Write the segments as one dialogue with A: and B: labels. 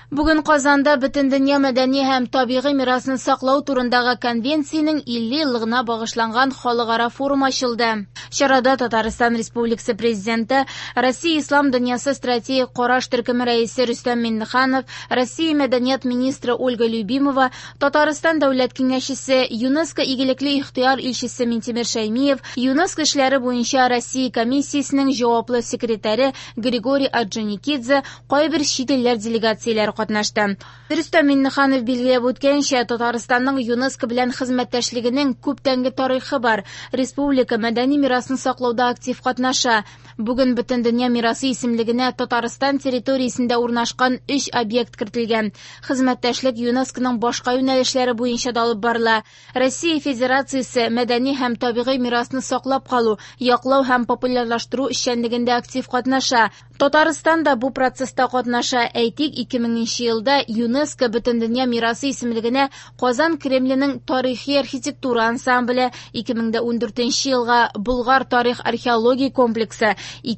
A: Бүген Казанда Бөтен дөнья мәдәни һәм табигый мирасын саклау турындагы конвенциянең 50 еллыгына багышланган халыкара форум ачылды. Чарада Татарстан Республикасы Президенты, Россия Ислам дөньясы стратегик караш төркеме рәисе Рөстәм Миңнеханов, Россия мәдәният министры Ольга Любимова, Татарстан дәүләт киңәшчесе, ЮНЕСКО игелекле ихтыяр илчесе Минтимер Шәймиев, ЮНЕСКО эшләре буенча Россия комиссиясенең җаваплы секретаре Григорий Орджоникидзе, кайбер чит илләр делегацияләре катнашты. Рөстәм Миңнеханов билгеләп үткәнчә, Татарстанның ЮНЕСКО белән хезмәттәшлегенең күптәнге тарихы бар. Республика мәдәни мирасын саклауда актив катнаша. Бүген Бөтен дөнья мирасы исемлегенә Татарстан территориясендә урнашкан 3 объект кертелгән. Хезмәттәшлек ЮНЕСКОның башка юнәлешләре буенча да алып барыла. Россия Федерациясе мәдәни һәм табигый мирасны саклап калу, яклау һәм популярлаштыру эшчәнлегендә актив катнаша. Татарстан да бу процесста катнаша. Әйтик, 2000 елда ЮНЕСКО Бөтен дөнья мирасы исемлегенә Казан Кремленең тарихи архитектура ансамбле, 2014 елга Болгар тарих археология комплексы,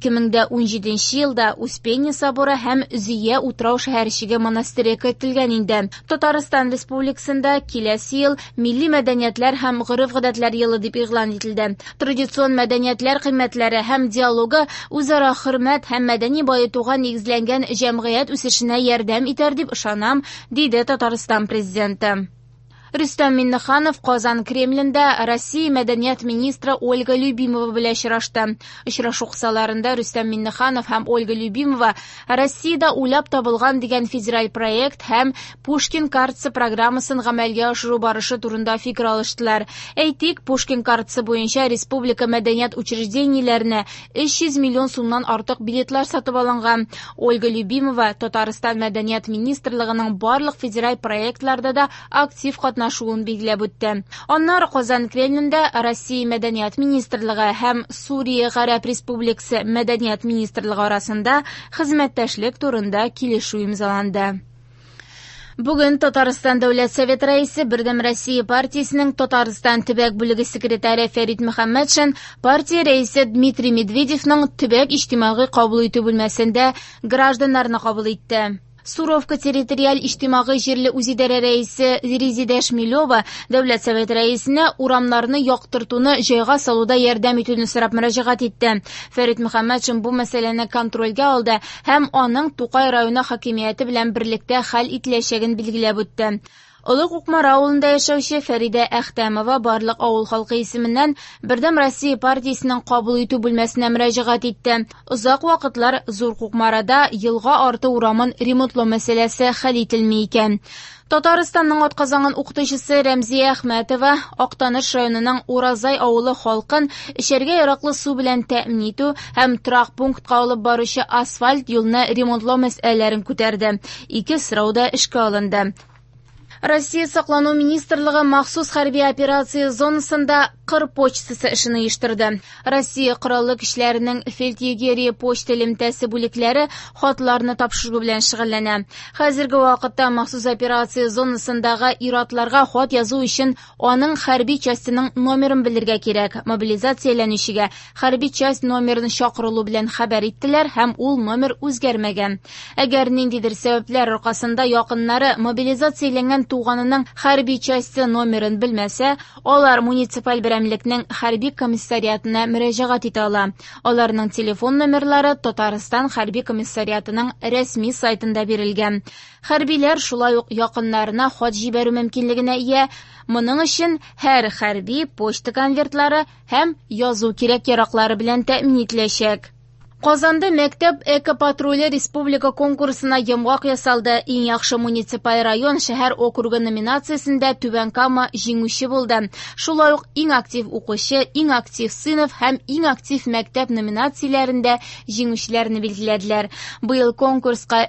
A: 2017 елда Успенья соборы һәм Зөя утрау шәһәрчеге монастыре кертелгән инде. Татарстан Республикасында киләсе ел милли мәдәниятләр һәм гореф-гадәтләр елы дип игълан ителде. Традицион мәдәниятләр кыйммәтләре һәм диалогы үзара хөрмәт һәм мәдәни баетуга нигезләнгән җәмгыять үсешенә ярдәм итәр дип ышанам, диде Татарстан президенты. Рөстәм Миңнеханов Казан Кремлендә Россия мәдәният министры Ольга Любимова белән очрашты. Очрашу кысаларында Рөстәм Миңнеханов һәм Ольга Любимова Россиядә уйлап табылган дигән федераль проект һәм Пушкин картасы программасын гамәлгә ашыру барышы турында фикер алыштылар. Әйтик, Пушкин картасы буенча республика мәдәният учреждениеләренә 300 миллион сумнан артык билетлар сатып алынган. Ольга Любимова Татарстан мәдәният министрлыгының барлык федераль проектларда да актив катнашуын билгеләп үтте. Аннары Казан Кремлендә Россия мәдәният министрлыгы һәм Сурия Гарәп Республикасы мәдәният министрлыгы арасында хезмәттәшлек турында килешү имзаланды. Бүген Татарстан дәүләт совет рәисе Бердәм Россия партиясенең Татарстан төбәк бүлеге секретаре Фәрит Мөхәммәтшин партия рәисе Дмитрий Медведевның төбәк иҗтимагый кабул итү бүлмәсендә гражданнарны кабул итте. Суровка территориаль иҗтимагый җирле үзидарә рәисе Резида Шмилева дәүләт совет рәисенә урамнарны яктыртуны җайга салуда ярдәм итүне сорап мөрәҗәгать итте. Фәрит Мөхәммәтшин бу мәсьәләне контрольгә алды һәм аның Тукай районы хакимияте белән берлектә хәл ителәчәген билгеләп үтте. Олы Кукмара авылында яшәүче Фәридә Әхтәмова барлык авыл халкы исеменнән Бердәм Россия партиясенең кабул итү бүлмәсенә мөрәҗәгать итте. Озак вакытлар Зур Кукмарада елга арты урамын ремонтлау мәсьәләсе хәл ителми икән. Татарстанның атказанган укытучысы Рәмзия Әхмәтова Актаныш районының Уразай авылы халкын эчәргә яраклы су белән тәэмин итү һәм торак пунктка алып баручы асфальт юлны ремонтлау мәсьәләләрен күтәрде. 2 сорау да эшкә алынды. Россия саклану министрлыгы махсус хәрби операция зонасында Кыр почтасы эшен оештырды. Россия кораллы көчләренең фельдъегерия почта элемтәсе бүлекләре хатларны тапшыру белән шөгыльләнә. Хәзерге вакытта махсус операция зонасындагы ир-атларга хат язу өчен аның хәрби частының номерын белергә кирәк. Мобилизацияләнүчегә хәрби часть номерын чакырылу белән хәбәр иттеләр һәм ул номер үзгәрмәгән. Әгәр ниндидер сәбәпләр аркасында якыннары мобилизацияләнгән туганының хәрби частьы номерын белмәсә, алар муниципаль берәмлекнең хәрби комиссариатына мөрәҗәгать итә ала. Аларның телефон номерлары Татарстан хәрби комиссариатының рәсми сайтында бирелгән. Хәрбиләр шулай ук якыннарына хат җибәрү мөмкинлегенә ия. Моның өчен һәр хәрби почта конвертлары һәм язу кирәк-яраклары белән тәэмин ителәчәк. Казанда мәктәп экопатруле республика конкурсына йомгак ясалды. Иң яхшы муниципаль район шәһәр округы номинациясендә Түбән Кама җиңүче булды. Шулай ук иң актив укучы, иң актив сыйныф һәм иң актив мәктәп номинацияләрендә җиңүчеләрне билгеләделәр. Быел конкурска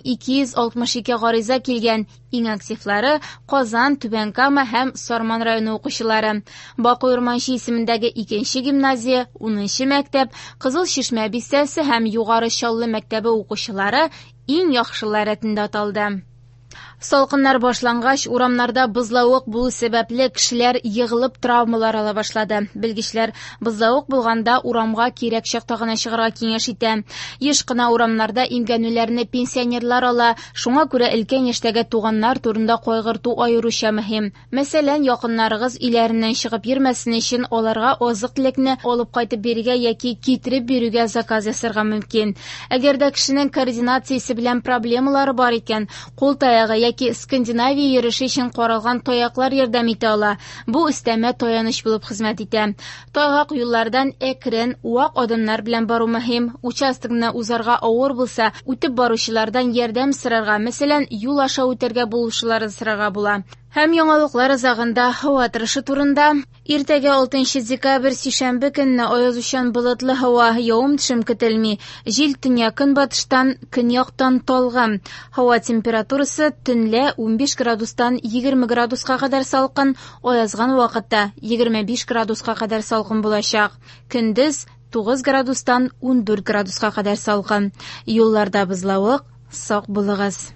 A: 3262 гариза килгән. Иң активлары Казан, Түбән Кама һәм Сарман районы укучылары. Бакый Урманчы исемендәге 2нче гимназия, 10нчы мәктәп, Кызыл Чишмә бистәсе һәм Югары Чаллы мәктәбе укучылары иң яхшылар рәтендә аталды. Салкыннар башлангач, урамнарда бозлавык булу сәбәпле кешеләр егылып травмалар ала башлады. Белгечләр бозлавык булганда урамга кирәк чакта гына чыгарга киңәш итә. Еш кына урамнарда имгәнүләрне пенсионерлар ала, шуңа күрә өлкән яшьтәге туганнар турында кайгырту аеруча мөһим. Мәсәлән, якыннарыгыз өйләреннән чыгып йөрмәсен өчен аларга азык-төлекне алып кайтып бирергә яки китереп бирүгә заказ ясарга мөмкин. Әгәр дә кешенең координациясе белән проблемалары бар икән, кул таягы яки Скандинавия йөреше өчен каралган таяклар ярдәм итә ала. Бу өстәмә таяныч булып хезмәт итә. Тайгак юллардан әкрен, вак адымнар белән бару мөһим. Участокны узарга авыр булса, үтеп баручылардан ярдәм сорарга, мәсәлән, юл аша үтәргә булушыларын сорарга була. Һәм яңалыклар загында һава торышы турында. Иртәгә 6 декабрь сишәмбе көнне аязучан болытлы һава, явым-төшем көтелми. Җил төньяк-көнбатыштан, көньяктан талган. Һава температурасы төнлә 15 градустан 20 градуска кадәр салкын, аязган вакытта 25 градуска кадәр салкын булачак. Көндез 9 градустан 14 градуска кадәр салкын. Юлларда бозлавык, сак булыгыз.